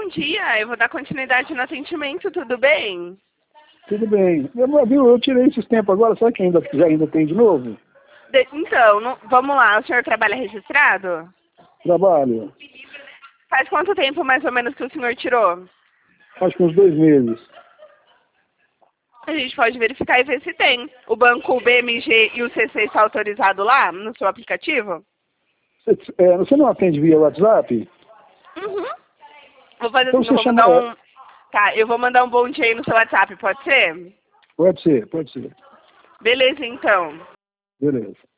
dia. Eu vou dar continuidade no atendimento, tudo bem? Tudo bem. Eu tirei esses tempos agora, será que ainda tem de novo? Então, vamos lá. O senhor trabalha registrado? Trabalho. Faz quanto tempo, mais ou menos, que o senhor tirou? Acho que uns 2 meses. A gente pode verificar e ver se tem. O banco BMG e o CC está autorizado lá, no seu aplicativo? Você não atende via WhatsApp? Uhum. Vou fazer Então assim, eu você vou chama... mandar um... Tá, eu vou mandar um bom dia aí no seu WhatsApp, pode ser? Pode ser, pode ser. Beleza, então. Beleza.